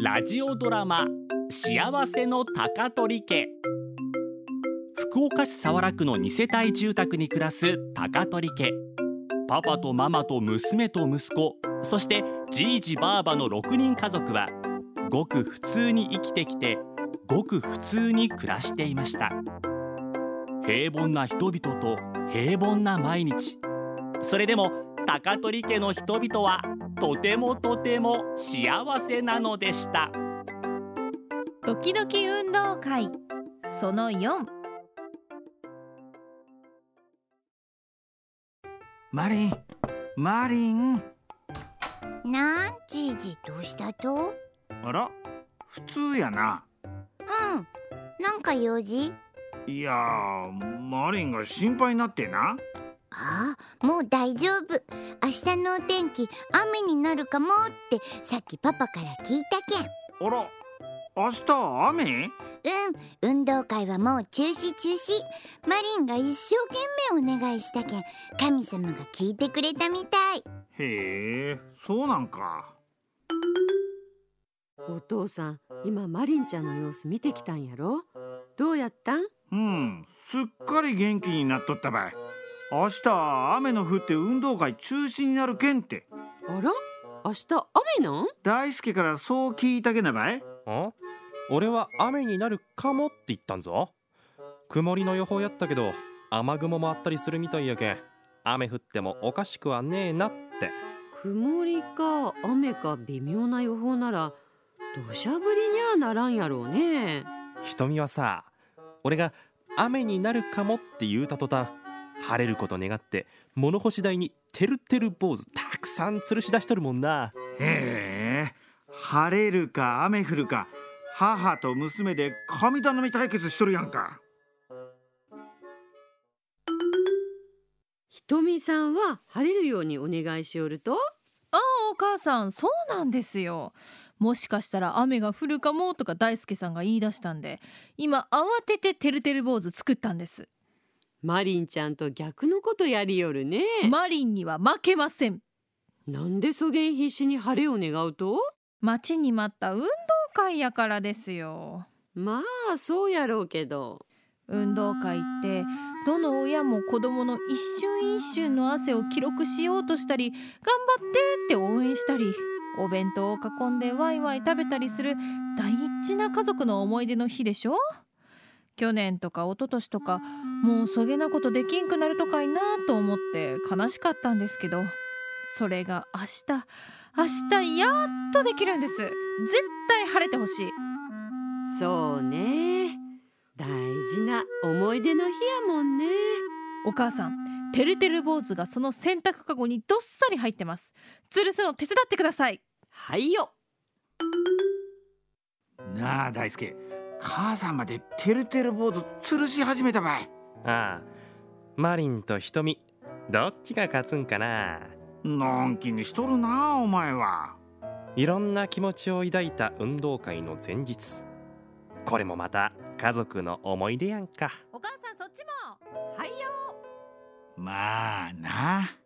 ラジオドラマ幸せの高取家。福岡市早良区の2世帯住宅に暮らす高取家。パパとママと娘と息子、そしてじいじばあばの6人家族はごく普通に生きてきて、ごく普通に暮らしていました。平凡な人々と平凡な毎日。それでも高取家の人々はとてもとても幸せなのでした。 ドキドキ運動会その4。 マリン、マリン。 なんじいじ、どうしたと？ あら、普通やな。 なんか用事？ いやー、マリンが心配になってな。 ああ、もう大丈夫。明日のお天気雨になるかもってさっきパパから聞いたけん。 あら、明日雨？ 運動会はもう中止。マリンが一生懸命お願いしたけん、神様が聞いてくれたみたい。 へえ、そうなんか。 お父さん、今マリンちゃんの様子見てきたんやろ。どうやったん？ すっかり元気になっとったばい。明日雨の降って運動会中止になるけんって。 あら、明日雨なん？ 大輔からそう聞いたけなばい。 俺は雨になるかもって言ったんぞ。曇りの予報やったけど雨雲もあったりするみたいやけん、雨降ってもおかしくはねえなって。 曇りか雨か微妙な予報なら土砂降りにはならんやろうね。 瞳はさ、俺が雨になるかもって言うた途端、晴れること願って物干し台にてるてる坊主たくさん吊るし出しとるもんな。 へえ、晴れるか雨降るか、母と娘で神頼み対決しとるやんか。 ひとみさんは晴れるようにお願いしよると？ お母さん、そうなんですよ。もしかしたら雨が降るかもとか大輔さんが言い出したんで、今慌てててるてる坊主作ったんです。 マリンちゃんと逆のことやりよるね。 マリンには負けません。 なんでそげん必死に晴れを願うと？ 待ちに待った運動会やからですよ。 まあそうやろうけど、 運動会ってどの親も子供の一瞬一瞬の汗を記録しようとしたり、頑張ってって応援したり、お弁当を囲んでワイワイ食べたりする大事な家族の思い出の日でしょ。去年とか一昨年とか、もうそげなことできんくなるとかいなと思って悲しかったんですけど、それが明日やっとできるんです。絶対晴れてほしい。 そうね、大事な思い出の日やもんね。 お母さん、てるてる坊主がその洗濯かごにどっさり入ってます。吊るすの手伝ってください。 はいよ。 なあ大輔、母さんまでてるてる坊主吊るし始めたばい。 ああ、マリンと瞳、どっちが勝つんかな。 のんきにしとるなお前は。 いろんな気持ちを抱いた運動会の前日、これもまた家族の思い出やんか。 お母さん、そっちも。 はいよ。 まあな。